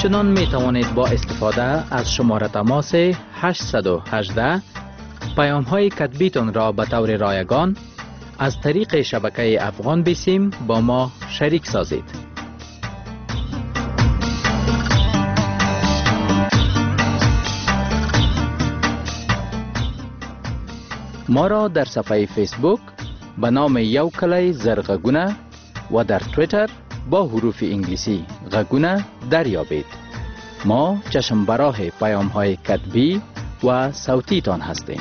همچنان می توانید با استفاده از شماره تماس 818 پیام های کتبیتان را به طور رایگان از طریق شبکه افغان بیسیم با ما شریک سازید. ما را در صفحه فیسبوک به نام یو کلای زرغگونه و در تویتر با حروف انگلیسی غگونه دریابید. ما چشم براه پیام های کتبی و صوتی تان هستیم.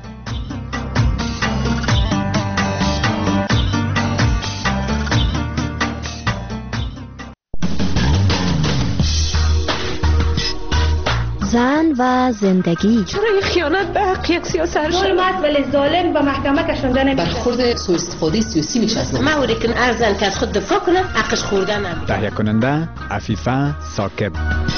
زن و زندگی. چرا این خیانت به حق یک سیاست ظلمت ولی ظالم به محکمه کشنده نمیشه. برخورد سوء استفاده سیاسی میشه از ما اوری که ارزن که از خود دفاع کنه حقش خوردن نمیشه. تهیه کننده عفیفه ثاقب.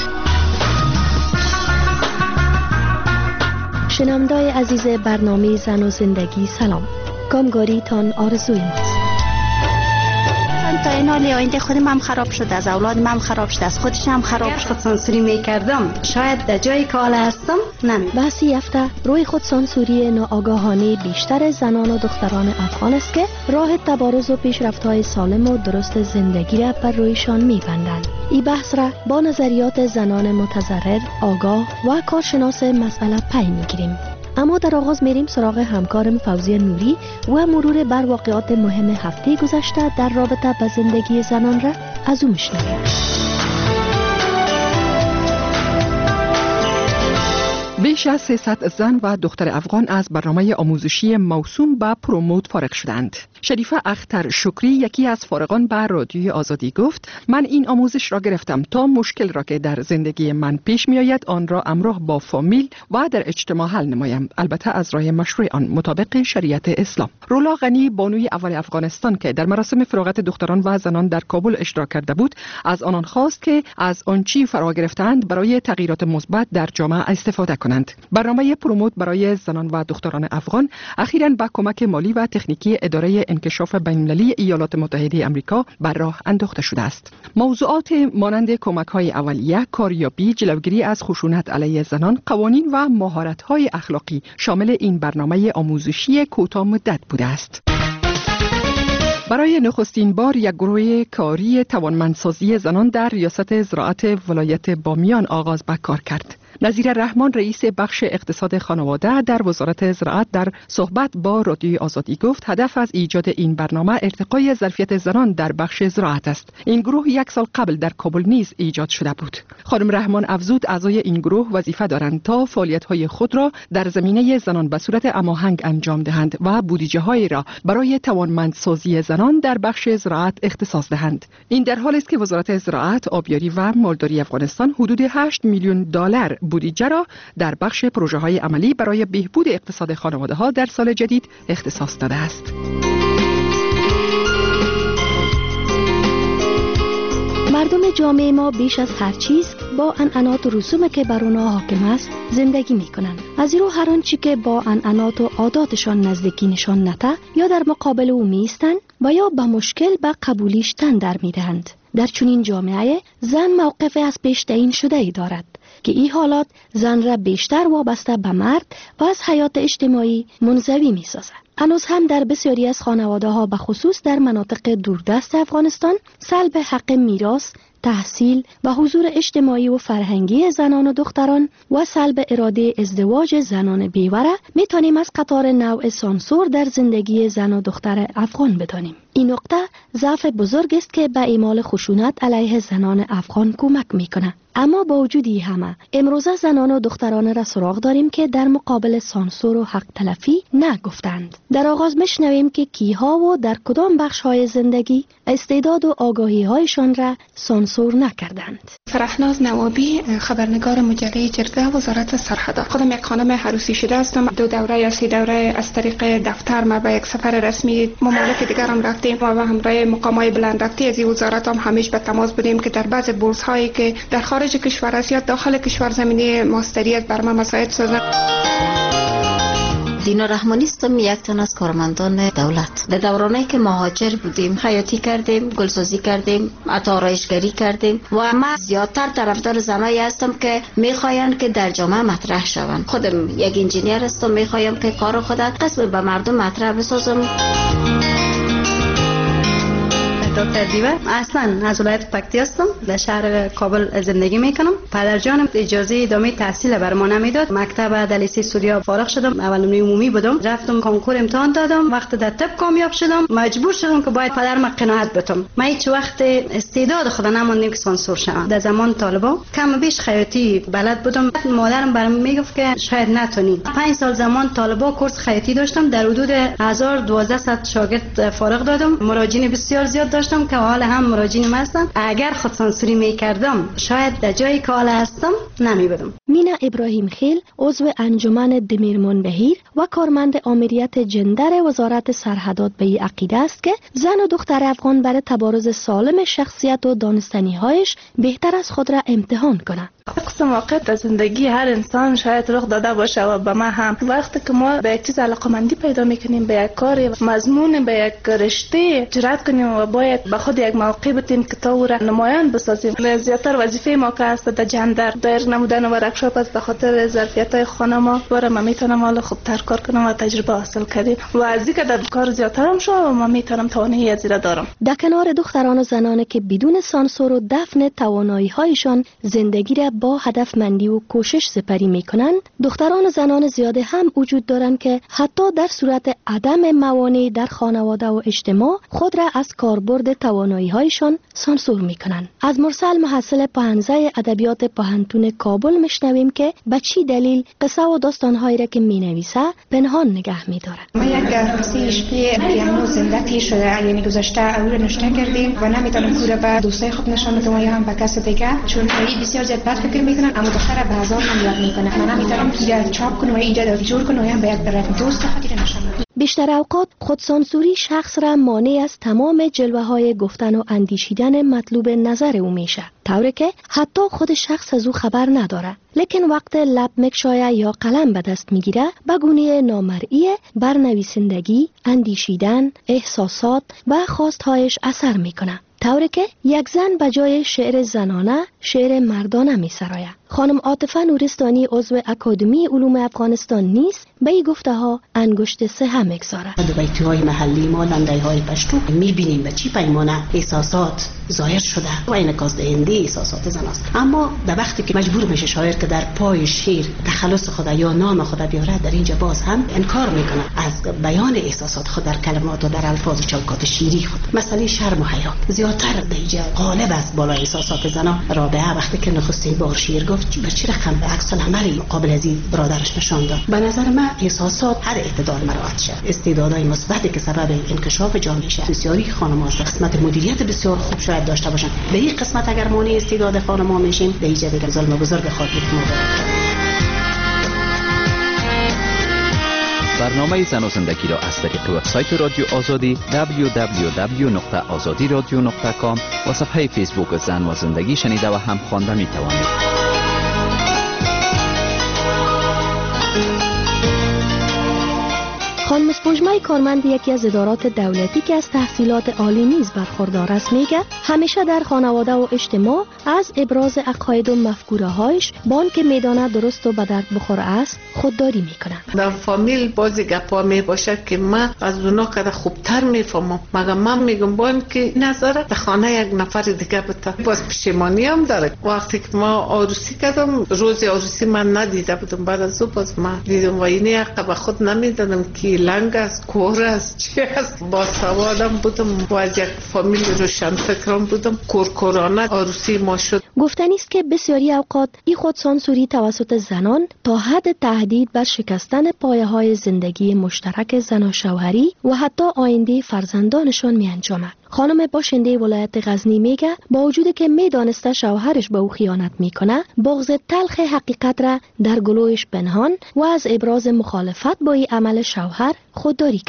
شنونده‌های عزیز برنامه زن و زندگی سلام. کامگاری تان آرزوی ماست. تا این حال آینده خودم هم خراب شد، از اولادم هم خراب شد، از خودش هم خراب شد. خود سانسوری میکردم شاید در جایی که حالا هستم بحثی هفته روی خود سانسوری ناآگاهانه بیشتر زنان و دختران افغان است که راه تبارز و پیشرفت‌های سالم و درست زندگی را بر رویشان می‌بندند. این بحث را با نظریات زنان متضرر، آگاه و کارشناس مسئله پی می‌گیریم. اما در آغاز میریم سراغ همکارم فوزیه نوری و مرور بر واقعات مهم هفته گذشته در رابطه با زندگی زنان را از او میشنویم. بیش از 300 زن و دختر افغان از برنامه آموزشی موسوم به پروموت فارغ شدند. شریفه اختر شکری یکی از فارغان به رادیوی آزادی گفت من این آموزش را گرفتم تا مشکل را که در زندگی من پیش می آید آن را همراه با فامیل و در اجتماع حل نمایم، البته از راه مشروع آن مطابق شریعت اسلام. رولا غنی بانوی اول افغانستان که در مراسم فراغت دختران و زنان در کابل اشتراک کرده بود از آنان خواست که از آنچه فرا گرفتند برای تغییرات مثبت در جامعه استفاده کنند. برنامه پروموت برای زنان و دختران افغان اخیراً با کمک مالی و تکنیکی اداره انکشاف بین‌المللی ایالات متحده آمریکا بر راه انداخته شده است. موضوعات مانند کمک‌های اولیه، کاریابی، جلوگیری از خشونت علیه زنان، قوانین و مهارت‌های اخلاقی شامل این برنامه آموزشی کوتاه مدت بوده است. برای نخستین بار یک گروه کاری توانمندسازی زنان در ریاست زراعت ولایت بامیان آغاز به کار کرد. نظیر رحمان رئیس بخش اقتصاد خانواده در وزارت زراعت در صحبت با رادیوی آزادی گفت هدف از ایجاد این برنامه ارتقای ظرفیت زنان در بخش زراعت است. این گروه یک سال قبل در کابل نیز ایجاد شده بود. خانم رحمان افزود اعضای این گروه وظیفه دارند تا فعالیت‌های خود را در زمینه زنان به صورت هماهنگ انجام دهند و بودجه‌هایی را برای توانمندسازی زنان در بخش زراعت اختصاص دهند. این در حالی است که وزارت زراعت، آبیاری و مالداری افغانستان حدود 8 میلیون دلار بودجه را در بخش پروژه‌های عملی برای بهبود اقتصاد خانواده‌ها در سال جدید اختصاص داده است. مردم جامعه ما بیش از هر چیز با عنعنات و رسومی که بر آنها حاکم است زندگی می‌کنند. از این رو هر آنچه که با عنعنات و عاداتشان نزدیکی نشان نده یا در مقابل او می‌ایستند و یا به مشکل به قبولیش تن در می‌دهند. در چنین جامعه زن موقف از پیش تعیین شده ای دارد که این حالات زن را بیشتر وابسته به مرد و از حیات اجتماعی منزوی می سازد. هنوز هم در بسیاری از خانواده ها به خصوص در مناطق دوردست افغانستان سلب حق میراث، تحصیل و حضور اجتماعی و فرهنگی زنان و دختران و سلب اراده ازدواج زنان بیوره میتونیم از قطار نوع سانسور در زندگی زن و دختر افغان بدانیم. این نقطه ضعف بزرگ است که به اعمال خشونت علیه زنان افغان کمک میکنه. اما با وجود این همه امروزه زنان و دختران را سراغ داریم که در مقابل سانسور و حق تلفی نگفتند. در آغاز میشنویم که کیها و در کدام بخش‌های زندگی استعداد و آگاهی‌هایشان را سانسور نکردند. فرحناز نوابی، خبرنگار مجله جرگه، وزارت سرحدات. خودم یک خانم عروسی شده هستم. 2 دوره یا 3 دوره از طریق دفتر ما به یک سفر رسمی ممالک دیگر هم رفتیم و همراه مقامات بلندرفتی از این وزارت هم همیشه به تماس بودیم که در بعض بورس هایی که در خارج کشور است یا داخل کشور زمینه ماستری بر ما مساعد سازند. دینا رحمانی هستم، یک تن از کارمندان دولت. در دورانی که مهاجر بودیم خیاطی کردیم، گلسازی کردیم، آرایشگری کردیم و من زیادتر طرفدار زنایی هستم که میخواین که در جامعه مطرح شوند. خودم یک انجینیر هستم، میخوایم که کار خودم قسم به مردم مطرح بسازم. دکتر دیوه اصلا از ولایت پکتی هستم، در شهر کابل زندگی میکنم. پدرجانم اجازه ادامه تحصیل بر ما نمیداد. مکتب دلیسی سوریا فارغ شدم، اولنی عمومی بودم، رفتم کنکور امتحان دادم. وقت در طب کامیاب شدم، مجبور شدم که باید پدرم قناعت بتم. من هیچ وقت استعداد خود نموندم که سانسور شوم. در زمان طالبا کم بیش خیاطی بلد بودم. مادرم برام میگفت که شاید نتونی. 5 سال زمان طالبا کورس خیاطی داشتم، در حدود 1200 شاگرد فارغ دادم. مراجعین بسیار زیاد داشتم که حالا هم مراجعین هستن. اگر خود سانسوری میکردم شاید در جایی که حالا هستم نمیبودم. مینا ابراهیم خیل عضو انجمن دمیرمان بهیر و کارمند آمریت جندر وزارت سرحدات به این عقیده است که زن و دختر افغان برای تبارز سالم شخصیت و دانستنی‌هایش بهتر از خود را امتحان کنند. اقسام واقعیت در زندگی هر انسان شاید رخ داده باشه و به ما هم. وقتی که ما به یک چیز علاقه‌مندی پیدا میکنیم، به یک کار مضمون، به یک رشته جرأت کنیم و باید به خود یک موقع بتیم که تا او را نمایان بسازیم. زیاتر وظیفه ما که است در جندر در نمودن ورکشاپ است، به خاطر ظرفیت‌های خانم‌ها و ما میتونم حالا خوبتر کار کنم و تجربه حاصل کردیم و از اینکه در کار زیاترم شو و ما میتونم توانایی از این دارم. در کنار دختران و زنانی که بدون سانسور و دفن توانایی‌هایشان زندگی را با هدفمندی و کوشش سپری می‌کنند، دختران و زنان زیاده هم وجود دارند که حتی در صورت عدم موانع در خانواده و اجتماع خود را از کاربرد توانایی‌هایشان سانسور می‌کنند. از مرسل محصل پهنزه ادبیات پهنتون کابل میشنویم که به چی دلیل قصه و داستان‌هایی را که می‌نویسه پنهان نگه می‌دارد. ما یک قصه عشقی که هنوز زنده شده، یعنی گذشته او را نشته کردیم و نمی‌تونم کور به دوستای خود نشان بدم یا هم به کس دیگه، چون این بسیار زیاد بد فکر می‌کنن، اما دختر به هزار هم یاد می‌کنه. من نمی‌تونم اینجا چاپ کنم و اینجا جور کنم یا به یک طرف دوست خاطر نشان بدم. بیشتر اوقات خودسانسوری شخص را مانع از تمام جلوه‌های گفتن و اندیشیدن مطلوب نظر او میشه، طوری که حتی خود شخص از او خبر نداره. لیکن وقت لب مکشایه یا قلم به دست میگیره، به گونه نامرئی بر نویسندگی، اندیشیدن، احساسات و خواستهایش اثر میکنه، طوری که یک زن به جای شعر زنانه شعر مردانه میسراید. خانم عاطفه نورستانی عضو اکادمی علوم افغانستان نیز به این گفته ها انگشت سه میگذاره. در بیت‌های محلی ما لنده‌های پشتو می‌بینیم به چی پیمانه احساسات ظاهر شده و انعکاس دهنده احساسات زن است. اما در وقتی که مجبور میشه شاعر که در پای شعر تخلص خود یا نام خود بیاره، در اینجا باز هم انکار میکنه از بیان احساسات خود در کلمات و در الفاظ و چوکات شعری خود. مثلا شرم و حیا زیادتر در اینجا غالب است بالا احساسات زنان. رابعه وقتی که نخستین بار شعر گفت به چه رقم به عکس العملی قابل از این برادرش نشان داد. به نظر من احساسات هر اعتدال مراعات شد. استعدادهای مثبتی که سبب انکشاف جامعه شد. بسیاری خانم‌ها قسمت مدیریت بسیار خوب شاید داشته باشند. به این قسمت اگر مانع استعداد خانم‌ها میشیم، به اینجا دیگر ظلم بزرگ خواهد بود. برنامه زن و زندگی را از طریق وبسایت رادیو آزادی www.azadiradio.com و صفحه فیسبوک زن و زندگی شنیده و هم خوانده می توانید. خانم سپوږمۍ کارمند یکی از ادارات دولتی که از تحصیلات عالی نیز برخوردار است میگه همیشه در خانواده و اجتماع از ابراز عقاید و مفکوره‌هایش بان که میدانه درست و به درد بخور است خودداری میکنه. در فامیل بازی گپا می باشه که من از اونا که خوبتر میفهمم، مگه من میگم بان که نظر در خانه یک نفر دیگه بته. باز پشیمانی هم داره. وقتی که ما عروسی کردم، روز عروسی من ندیده بودم، بعد از او باز من دیدم و اینه عقب خود نمیدادم که لنگ است، کور است، چی است. با سوادم بودم و از یک فامیل روشن فکرم بودم. کورکورانه عروسی ما شد. گفتنی است که بسیاری اوقات این خودسانسوری توسط زنان تا حد تهدید بر شکستن پایه‌های زندگی مشترک زن و شوهری و حتی آینده فرزندانشان می انجامد. خانم باشنده ولایت غزنی میگه با وجودی که میدانسته شوهرش به او خیانت میکنه، بغض تلخ حقیقت را در گلویش پنهان و از ابراز مخالفت با این عمل شوهر خودداری کرده.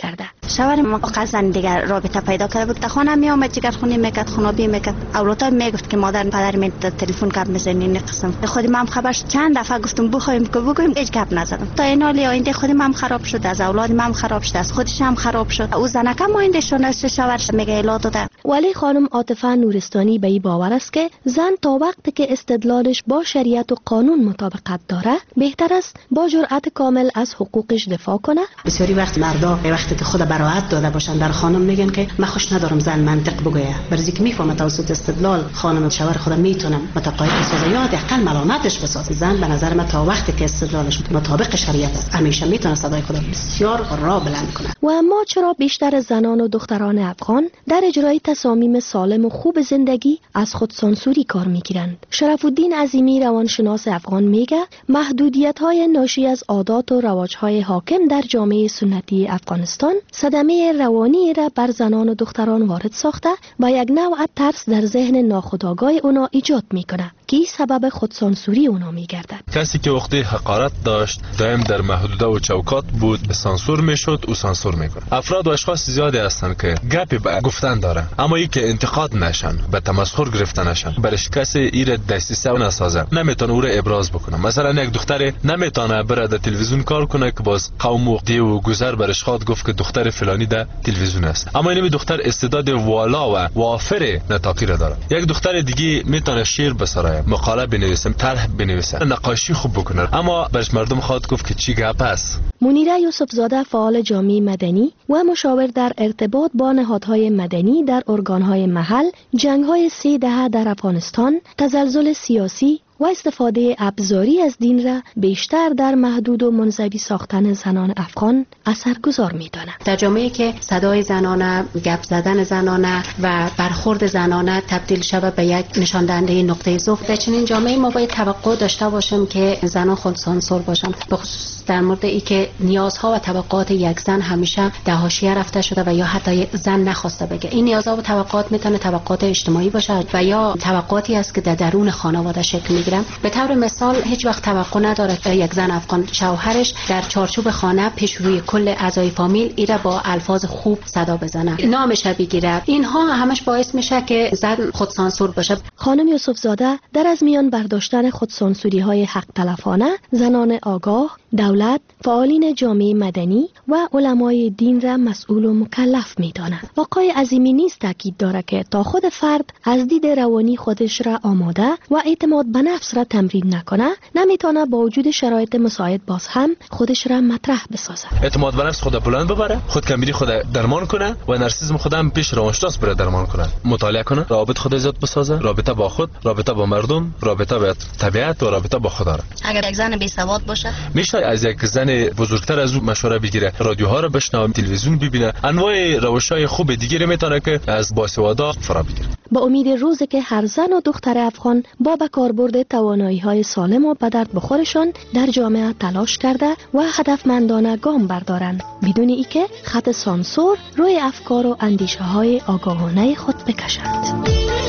شوهر ما قصدن دیگر رابطه پیدا کرده بود. خانه می آمد جگر خونی میکرد، خونابی میکرد. اولادها میگفت که مادر پدر می تلفن کپ میزنی این قسم. خود من خبرش چند دفعه گفتم بخوایم که بگویم هیچ گپ نزدم. تا این حالی آینده خود من خراب شد، از اولاد من خراب شد، از خودش هم خراب شد. او زنکم آینده شون است شوهرش میگه الا داده. ولی خانم عاطفه نورستانی به این باور است که زن تا وقتی که استدلالش با شریعت و قانون مطابقت داره بهتر است با جرأت کامل از حقوقش دفاع کنه. بسیاری وقت مردا وقتی که خود براحت داده باشن در خانم میگن که من خوش ندارم زن منطق بگویه، برای اینکه میفهمه توسط استدلال خانم شوهر خود میتونم متقاعد بسازه یا حداقل ملامتش بسازه. زن به نظر من تا وقتی که استدلالش مطابق شریعت است همیشه میتونه صدای خود بسیار را بلند کنه. و اما چرا بیشتر زنان و دختران افغان در اجرای تصامیم سالم و خوب زندگی از خود سانسوری کار میگیرند؟ شرف الدین عظیمی روانشناس افغان میگه محدودیت‌های ناشی از عادات و رواج‌های حاکم در جامعه سنتی افغانستان صدمه روانی را بر زنان و دختران وارد ساخته و یک نوع ترس در ذهن ناخودآگاه اونا ایجاد میکنه که سبب خودسانسوری اونا میگردد. کسی که وقتی حقارت داشت دائم در محدوده و چوکات بود سانسور میشد و سانسور میکنه. افراد و اشخاص زیادی هستند که گپی به گفتن داره اما ای که انتقاد نشن، به تمسخر گرفته نشن، برش کسی ایر دستیسه نسازه، نمیتونه او را ابراز بکنه. مثلا یک دختر نمیتونه بره در تلویزیون کار کنه که باز قوم و دی و گذر برش خواد گفت که دختر فلانی در تلویزیون است، اما این دختر استعداد والا و وافر نطاقی را داره. یک دختر دیگه میتونه شعر بسرایه، مقاله بنویسه، طرح بنویسه، نقاشی خوب بکنه، اما برش مردم خواد گفت که چی گپ است. منیره یوسفزاده فعال جامعه مدنی و مشاور در ارتباط با نهادهای مدنی در ارگانهای محل، جنگ‌های 3 دهه در افغانستان، تزلزل سیاسی و استفاده ابزاری از دین را بیشتر در محدود و منزوی ساختن زنان افغان اثرگذار می‌داند. در جامعه‌ای که صدای زنانه، گپ زدن زنانه و برخورد زنانه تبدیل شود به یک نشان دهنده نقطه ضعف، در چنین جامعه‌ای ما باید توقع داشته باشیم که زنان خود سانسور باشند، به خصوص در مورد ای که نیازها و طبقات یک زن همیشه در حاشیه رفته شده و یا حتی زن نخواسته بگه. این نیازها و طبقات میتونه طبقات اجتماعی باشد و یا طبقاتی است که در درون خانواده شکل میگیرن. به طور مثال هیچ وقت توقع نداره یک زن افغان شوهرش در چارچوب خانه پیش روی کل اعضای فامیل ایره با الفاظ خوب صدا بزنه، نامش بگیره. اینها همش باعث میشه که زن خود سانسور باشه. خانم یوسفزاده در از میان برداشتن خودسانسوری های حق تلفانه زنان آگاه، دولت، فعالین جامعه مدنی و علمای دین را مسئول و مکلف می‌داند. آقای عظیمی نیز تاکید دارد که تا خود فرد از دید روانی خودش را آماده و اعتماد به نفس را تمرین نکنه، نمیتونه با وجود شرایط مساعد باز هم خودش را مطرح بسازه. اعتماد به نفس خود بلند ببره، خود کمبینی خود درمان کنه و نارسیسم خود هم پیش روانشناس بره درمان کنه. مطالعه کنه، رابط خود زیاد بسازه، رابطه با خود، رابطه با مردم، رابطه با طبیعت و رابطه با خدا. اگر یک زن بی سواد باشه، میشه از یک زن بزرگتر از او مشوره بگیره، رادیوها رو بشنوه، تلویزیون ببینه، انواع روش‌های خوب دیگه میتونه که از باسوادا فرا بگیره. با امید روزی که هر زن و دختر افغان با به کاربرد توانایی‌های سالم و به درد بخورشان در جامعه تلاش کرده و هدفمندانه گام بردارند، بدون اینکه خط سانسور روی افکار و اندیشه‌های آگاهانه خود بکشند.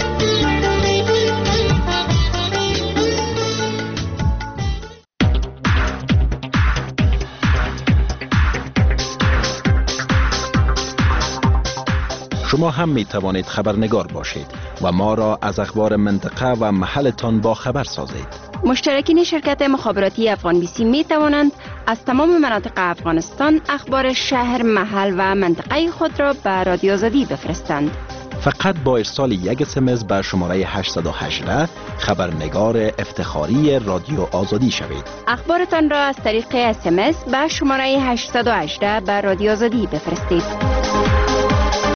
شما هم می توانید خبرنگار باشید و ما را از اخبار منطقه و محلتان با خبر سازید. مشترکین شرکت مخابراتی افغان بیسی می توانند از تمام مناطق افغانستان اخبار شهر، محل و منطقه خود را به رادیو آزادی بفرستند. فقط با ارسال یک SMS به شماره 818 خبرنگار افتخاری رادیو آزادی شوید. اخبارتان را از طریق SMS به شماره 818 به رادیو آزادی بفرستید.